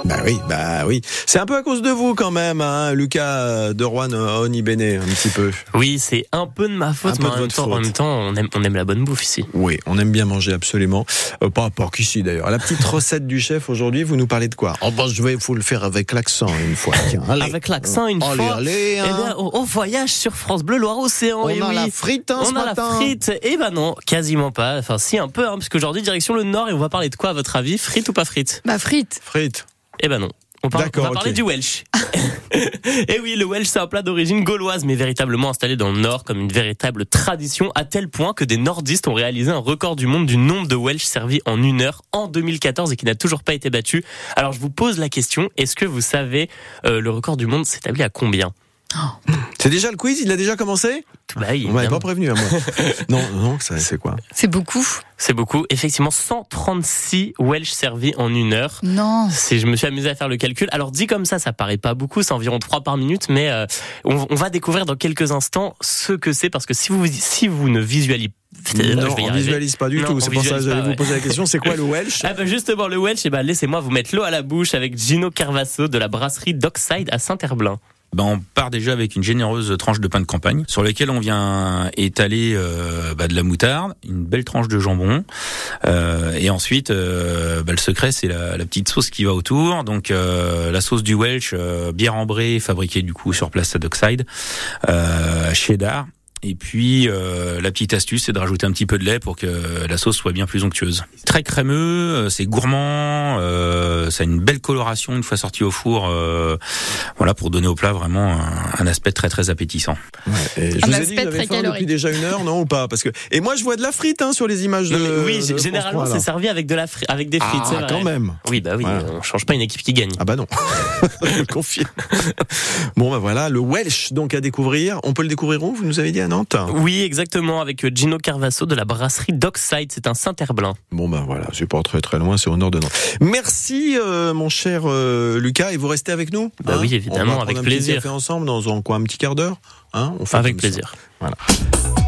Bah oui. C'est un peu à cause de vous quand même, hein, Lucas de Rouen Onibene, un petit peu. Oui, c'est un peu de ma faute, mais en même temps, on aime la bonne bouffe ici. Oui, on aime bien manger absolument. Pas qu'ici d'ailleurs. La petite recette du chef aujourd'hui, vous nous parlez de quoi ? Je vais vous le faire avec l'accent une fois. Tiens, avec l'accent une fois. Allez, hein. Eh bien, on voyage sur France Bleu Loire-Océan. On a la frite ce matin. On a la frite. Eh ben non, quasiment pas. Enfin, si un peu, hein, parce qu'aujourd'hui direction le Nord et on va parler de quoi à votre avis ? Frites ou pas frites ? Bah frites. Frites. Eh ben non. On va parler du Welsh. Et oui, le Welsh, c'est un plat d'origine gauloise, mais véritablement installé dans le Nord comme une véritable tradition, à tel point que des nordistes ont réalisé un record du monde du nombre de Welsh servis en 1 heure en 2014 et qui n'a toujours pas été battu. Alors je vous pose la question, est-ce que vous savez le record du monde s'établit à combien ? C'est déjà le quiz, il a déjà commencé ? On m'avait pas prévenu à moi. Non, ça c'est quoi ? C'est beaucoup. C'est beaucoup. Effectivement, 136 Welsh servis en 1 heure. Non. Je me suis amusé à faire le calcul. Alors dit comme ça paraît pas beaucoup, c'est environ 3 par minute, mais on va découvrir dans quelques instants ce que c'est, parce que si vous ne visualisez on visualise pas du tout. C'est pour ça que j'allais vous poser la question. C'est quoi le Welsh ? Justement, le Welsh, laissez-moi vous mettre l'eau à la bouche avec Gino Carvasso de la brasserie Dockside à Saint-Herblain. On part déjà avec une généreuse tranche de pain de campagne sur laquelle on vient étaler de la moutarde, une belle tranche de jambon, et ensuite le secret c'est la petite sauce qui va autour. Donc la sauce du Welsh, bière ambrée fabriquée du coup sur place à Dockside, cheddar. Et puis la petite astuce, c'est de rajouter un petit peu de lait pour que la sauce soit bien plus onctueuse. Très crémeux, c'est gourmand, ça a une belle coloration une fois sorti au four, pour donner au plat vraiment un aspect très très appétissant. Ouais, je vous ai dit que j'avais faim depuis déjà 1 heure, non ou pas ? Et moi je vois de la frite sur les images de généralement c'est servi avec des frites. Ah, quand même. Oui, on change pas une équipe qui gagne. Ah bah non, je confirme. Bon voilà, le Welsh donc à découvrir. On peut le découvrir où ? Vous nous avez dit à Nantes ? Oui, exactement, avec Gino Carvasso de la brasserie Dockside, c'est un Saint-Herblain. Bon voilà, c'est pas très très loin, c'est au nord de Nantes. Merci mon cher Lucas, et vous restez avec nous ? Oui, évidemment, avec plaisir. On va prendre un petit café ensemble dans un petit quart d'heure, avec plaisir. Voilà.